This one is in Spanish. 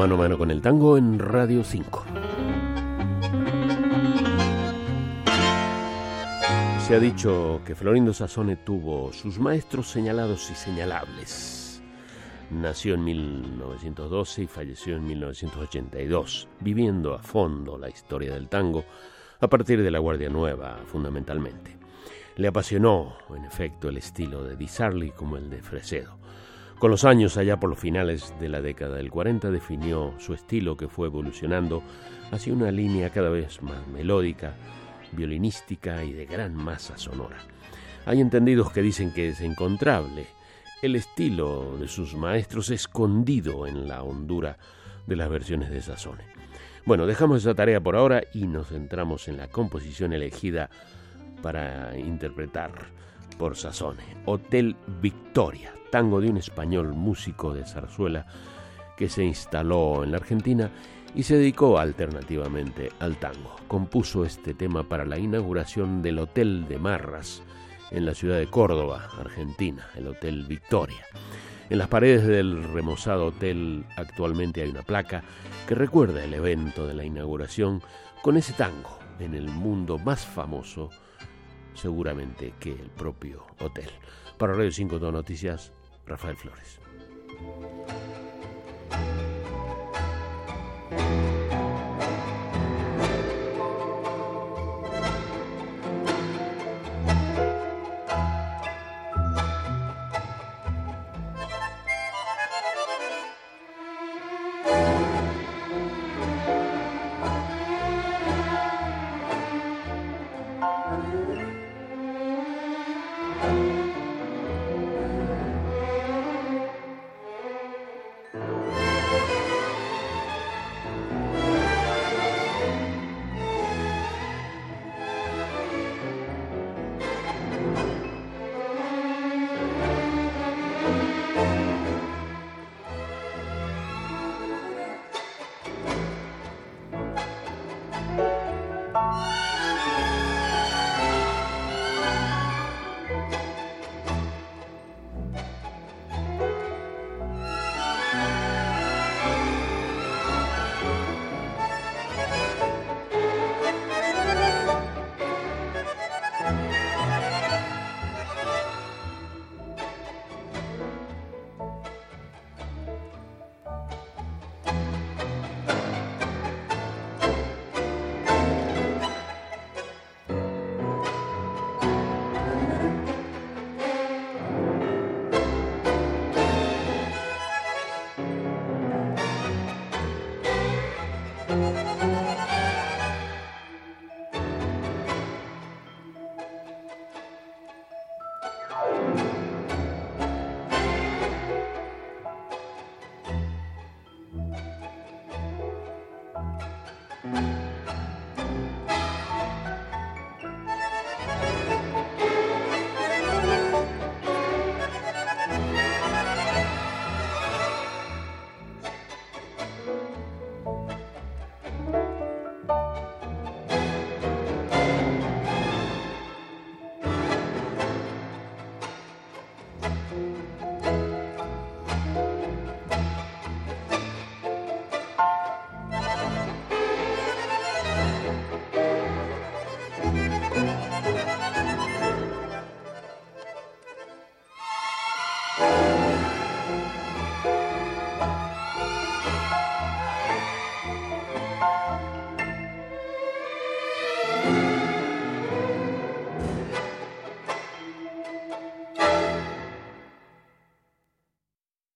Mano a Mano con el Tango en Radio 5. Se ha dicho que Florindo Sassone tuvo sus maestros señalados y señalables. Nació en 1912 y falleció en 1982, viviendo a fondo la historia del tango a partir de la Guardia Nueva, fundamentalmente. Le apasionó, en efecto, el estilo de Di Sarli como el de Fresedo. Con los años, allá por los finales de la década del 40, definió su estilo, que fue evolucionando hacia una línea cada vez más melódica, violinística y de gran masa sonora. Hay entendidos que dicen que es encontrable el estilo de sus maestros escondido en la hondura de las versiones de Sassone. Bueno, dejamos esa tarea por ahora y nos centramos en la composición elegida para interpretar por Sassone, Hotel Victoria, tango de un español músico de zarzuela que se instaló en la Argentina y se dedicó alternativamente al tango. Compuso este tema para la inauguración del Hotel de Marras en la ciudad de Córdoba, Argentina, el Hotel Victoria. En las paredes del remozado hotel actualmente hay una placa que recuerda el evento de la inauguración con ese tango en el mundo más famoso seguramente que el propio hotel. Para Radio 5 Todo Noticias, Rafael Flores.